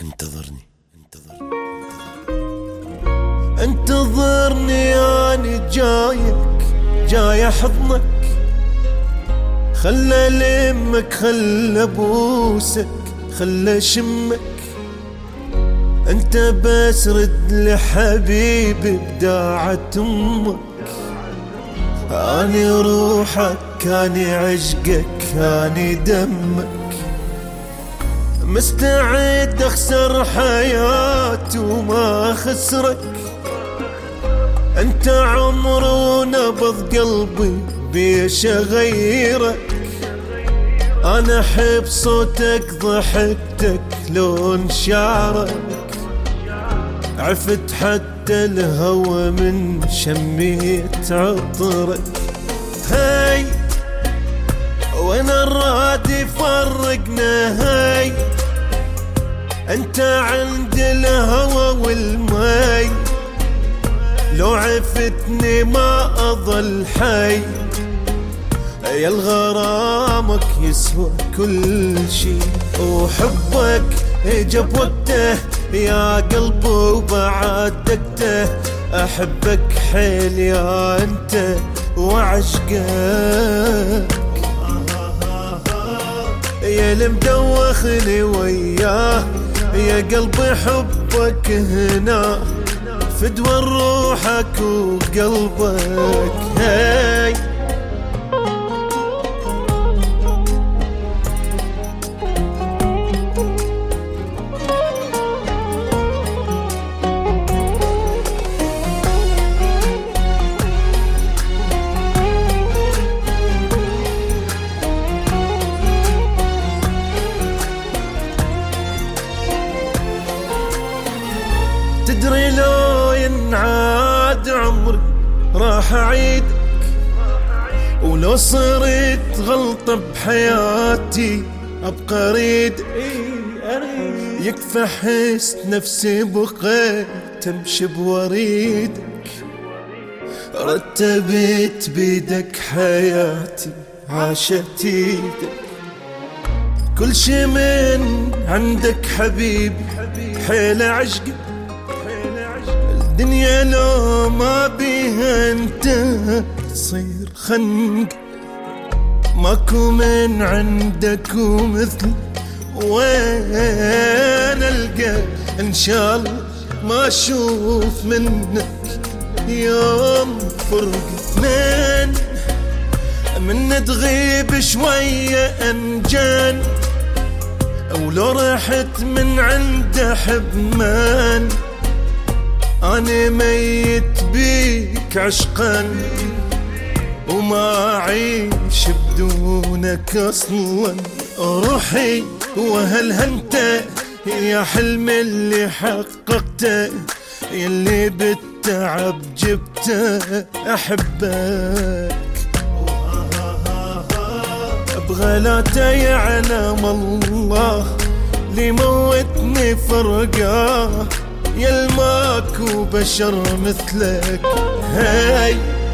انتظرني انتظرني أنا جاي أحضنك، خلى لمك خلى أبوسك خلى شمك، انت بس رد لحبيبي بداعة أمك. أني روحك أني عشقك أني دمك، مستعد أخسر حياتي وما خسرك، انت عمر ونبض قلبي بيش أغيرك. أنا أحب صوتك ضحكتك لون شعرك، عفت حتى الهوى من شميت عطرك. هاي وين الراد يفرقنا، هاي انت عند الهوى والماي، لو عفتني ما أظل حي، يا الغرامك يسوى كل شي، وحبك جاب وقته يا قلبي وبعد دقته، أحبك حيل يا أنت وعشقك، يا المدوخني وياه، يا قلبي حبك هنا فدوى روحك وقلبك. هاي تدري لو ينعاد عمري راح أعيدك، ولو صرت غلطة بحياتي أبقى أريدك، يكفى أحس نفسي بقيت تمشي بوريدك، رتبت بيدك حياتي عاشت ايدك، كل شي من عندك حبيبي حيل عشقي، الدنيا لو ما بيها انت تصير خنق، ماكو من عندك ومثل وين القى، ان شاء الله ما اشوف منك يوم فرق، من تغيب شوية انجان، ولو رحت من عند حبمان، أنا ميت بيك عشقا وما أعيش بدونك أصلا، روحي وهل انت يا حلم اللي حققته، يلي بالتعب جبته أحبك، أبغى لا يعلم الله اللي موتني فرقاه، يا الماكو بشر مثلك. هاي